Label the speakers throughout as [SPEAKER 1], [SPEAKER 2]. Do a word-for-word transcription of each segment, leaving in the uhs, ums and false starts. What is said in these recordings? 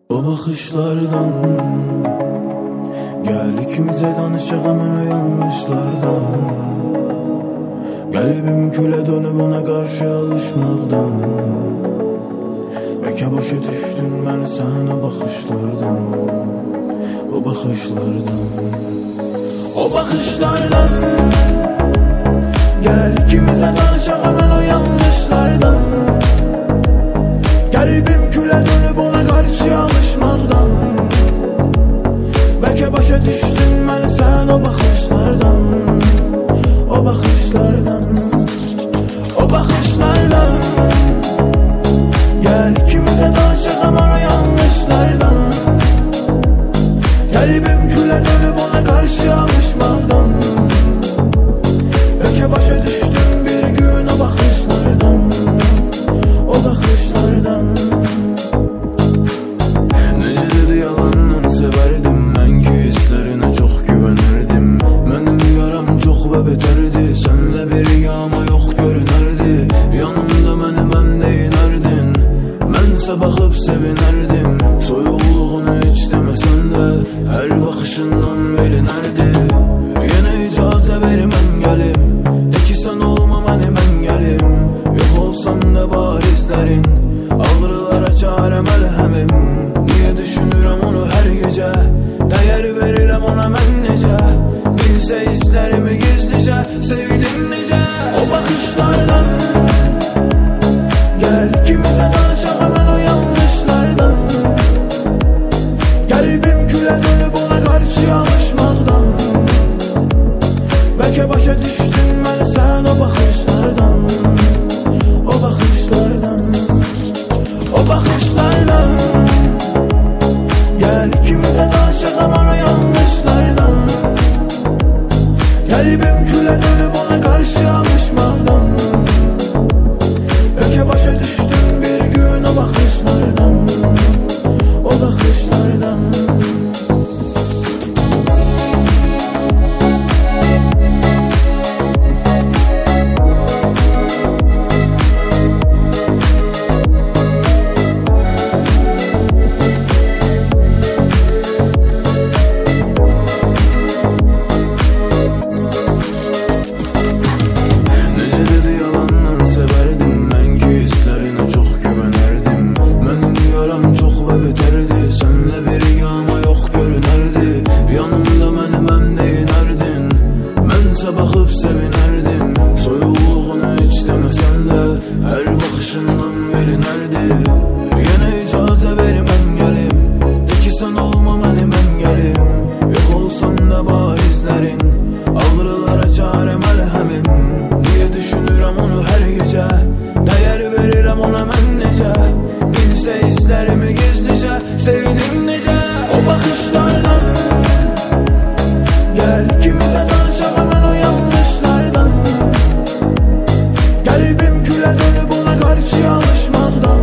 [SPEAKER 1] O bakışlardan, gel ikimize danışak hemen o yanlışlardan. Kalbim küle dönüp ona karşı alışmaktan. Belki başa düştün ben sana bakışlardan. O bakışlardan, o bakışlardan. Gel ikimize danışak hemen o yanlışlardan. Kalbim küle dönüp ona karşı alışmaktan. Belki başa düştün ben sen o bakışlardan. O bakışlardan, o bakışlardan. Gel ikimize danışak hemen o yanlışlardan. Kalbim küle dönüp ona karşı alışmaktan. Belki başa düştüm bir gün o bakışlardan. O bakışlardan. Nece dedi yalandan severdim, ben ki hislerine çok güvenirdim. Benim yaram çok ve beterdi, senle bir yağma yok görünerdi. Yanımda beni ben de inerdin, bense bakıp sevinerdim. Soyuğluğunu hiç demesen de her bakışından bilinerdi. Yine icazə vermem gelim, de ki sen olma benim engelim. Yok olsam da bahislerin, ağrılara çare melhemim. Niye düşünürüm onu her gece, değer veririm ona ben nece. Bilse hislerimi gizlice, sevdim nece. O bakışlardan, gel ikimize danışak hemen o yanlışlardan. Kalbim küle dönüp ona karşı alışmaktan. Belki başa düştün ben sen o bakışlardan. O bakışlardan, o bakışlardan. Gel ikimize danışak hemen o yanlışlardan. Kalbim küle dönüp ona karşı alışmaktan. Belki başa düştüm bir gün o bakışlardan. O bakışlardan. Bakıp sevinerdim, soyuğluğunu hiç demesen de her bakışından bilinerdi. Yine icazə vermem gelim, de ki sen olma benim engelim. Yok olsam da bahislerin, ağrılara çare melhemim. Niye düşünürüm onu her gece, değer veririm ona ben nece. Bilse hislerimi gizlice, sevdim nece. O bakışlardan, gel ikimize danışak hemen o yanlışlardan. Kalbim küle dönüp ona karşı alışmaktan.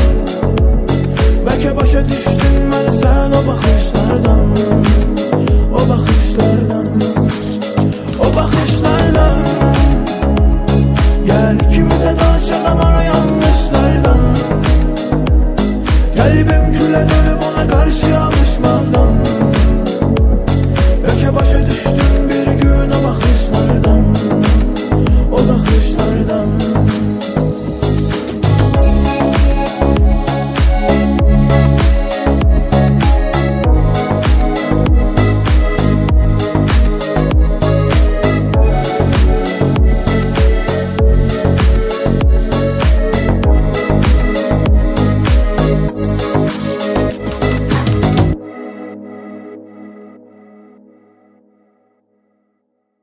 [SPEAKER 1] Belki başa düştün ben sen o bakışlardan. O bakışlardan, o bakışlardan. Gel ikimize danışak hemen o yanlışlardan. Kalbim küle dönüp ona karşı